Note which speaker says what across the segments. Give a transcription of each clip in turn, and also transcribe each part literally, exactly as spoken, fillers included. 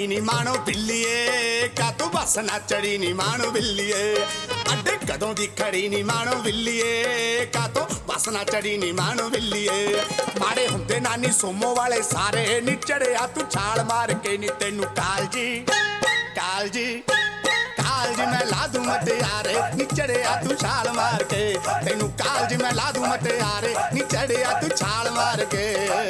Speaker 1: नी मानो बिल्लीए, का तू बस ना चढ़ी नी मानो बिल्लीए। अड्डे कदों दी खड़ी नी मानो बिल्लीए, का तू बस ना चढ़ी नी मानो बिल्लीए। माड़े हुंदे नानी सोमो वाले सारे नी चढ़िया तू छाल मार के नी तेनू कालजी कालजी कालजी मैं ला दूं मटियारे नी चढ़िया तू छाल मार के। तेनू कालजी मैं ला दूं मटियारे नी चढ़िया तू छाल मार के।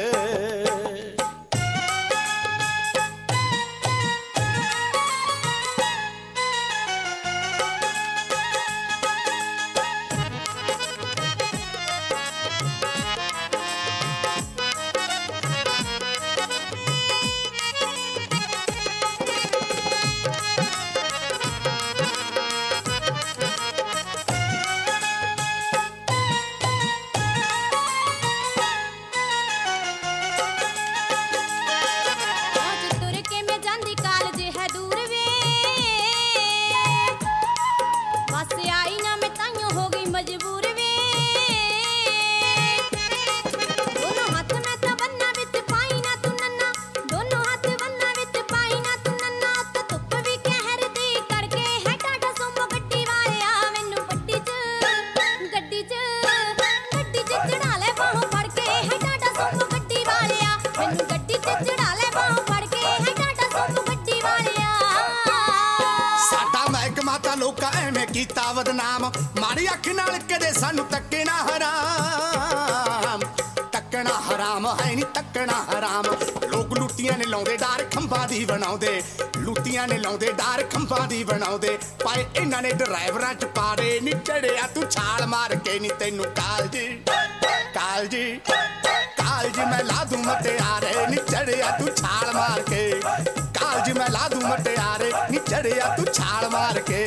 Speaker 1: लोका एवें कीता बदनाम, माड़ी अख नाल कदे सानू तक्के ना हराम। तक्कना हराम है नी तक्कना हराम। लोग लुटियां ने लाउंदे डार खंभा दी बनाउंदे, लुटियां ने लाउंदे डार खंभा दी बनाउंदे। पाए इन्हां ने ड्राइवरां च पारे नी चढ़िया तू छाल मार के नी तेनू कालजी कालजी कालजी मैं ला दूं मटियारे नी चढ़िया तू छाल मार के। कालजी मैं ला दूं मटियारे नी चढ़िया तू छाल मार के।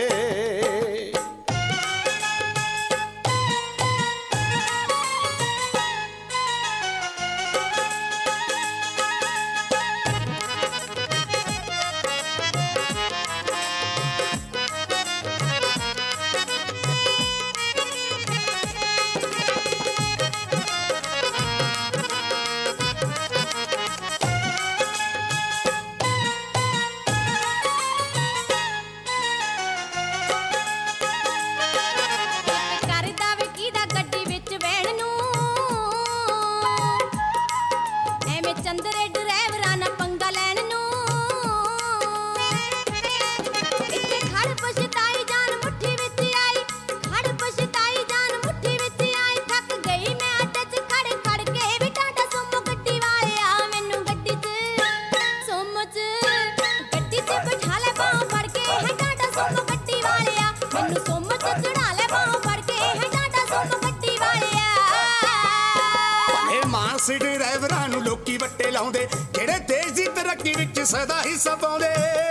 Speaker 1: ड्राइवरां नूं लोकी वट्टे लाउंदे, जेड़े देश दी तरक्की विच सदा हिस्सा पाउंदे,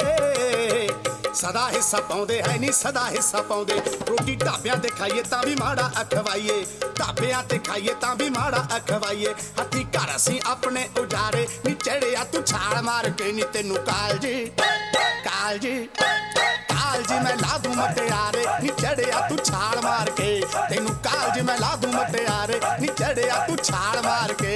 Speaker 1: सदा हिस्सा पाउंदे है नी सदा हिस्सा पाउंदे। रोटी ढाबियां ते खाइए तां भी माड़ा अखवाइए, ढाबियां ते खाइए तां भी माड़ा अखवाइए। हत्थी घर असीं अपने उजारे नी चढ़िया तू छाल मार के नी तेनू कालजी कालजी कालजी मैं ला दूं मटियारे नी चढ़िया तू छाल मार के। तेनू कालजी मैं ला दूं मटियारे नी चढ़िया तू छाल मार के।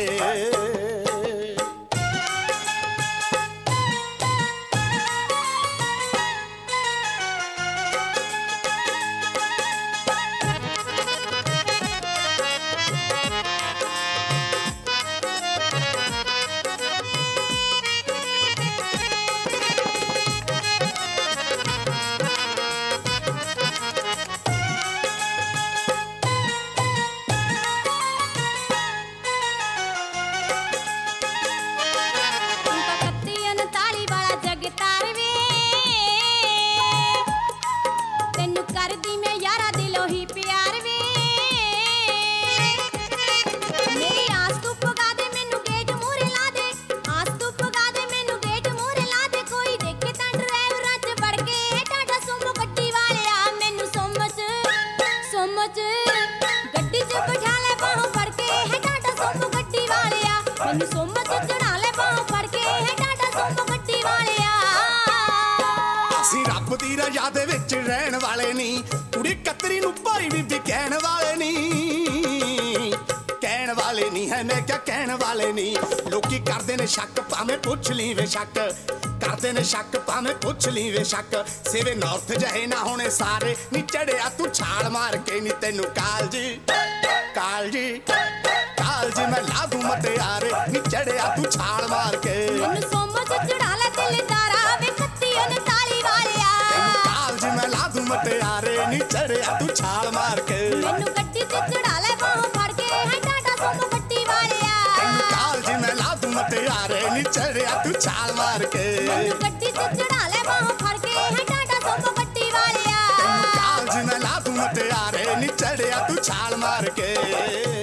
Speaker 1: रजा दे विच रहन वाले नी, कुड़ी कतरी नूं भाई बीबी कहण वाले नी, कहण वाले नी है मैं क्या कहण वाले नी। लोकी करदे ने शक भावें पुछ ली वे शक, ਕਰਦੇ ਨੇ ਸ਼ੱਕ ਭਾਵੇਂ ਪੁੱਛ ਲਈ ਵੇ ਸ਼ੱਕ ਸਿਵੇ ਨਾਰਥ ਜਹੇ ਨਾ ਹੋਣੇ ਸਾਰੇ ਨੀ ਚੜਿਆ ਤੂੰ ਛਾਲ ਮਾਰ ਕੇ ਨੀ ਤੈਨੂੰ ਕਾਲਜੀ ਕਾਲਜੀ ਕਾਲਜੀ ਮੈਂ ਲਾ ਦੂੰ ਮਟਿਆਰੇ ਨੀ ਚੜਿਆ ਤੂੰ ਛਾਲ ਮਾਰ ਕੇ
Speaker 2: ਮੈਨੂੰ ਸੋਮੋ ਚ ਚੜਾ ਲੈ ਦਿਲਦਾਰਾ ਵੇ ਖੱਤੀ ਉਨਤਾਲੀ ਵਾਲਿਆ
Speaker 1: ਤੈਨੂੰ ਕਾਲਜੀ ਮੈਂ ਲਾ ਦੂੰ ਮਟਿਆਰੇ ਨੀ ਚੜਿਆ ਤੂੰ ਛਾਲ ਮਾਰ ਕੇ
Speaker 2: ਮੈਨੂੰ ਗੱਡੀ ਤੇ ਚੜਾ ਲੈ ਬਾਹੋਂ ਫੜ ਕੇ ਹੈ ਟਾਟਾ ਸੋਮੋ ਗੱਡੀ ਵਾਲਿਆ
Speaker 1: ਤੈਨੂੰ ਕਾਲਜੀ ਮੈਂ ਲਾ ਦੂੰ ਮਟਿਆਰੇ ਨੀ ਚੜਿਆ ਤੂੰ ਛਾਲ ਮਾਰ ਕੇ
Speaker 2: ਮੈਨੂੰ ਗੱਡੀ ਤੇ ਚੜਾ ਲੈ ਬਾਹੋਂ ਫੜ ਕੇ ਹੈ ਟਾਟਾ ਸੋਮੋ ਗੱਡੀ ਵਾਲਿਆ
Speaker 1: ਤੈਨੂੰ ਕਾਲਜੀ ਮੈਂ ਲਾ ਦੂੰ ਮਟਿਆਰੇ ਨੀ ਚੜਿਆ ਤੂੰ ਛਾਲ ਮਾਰ ਕੇ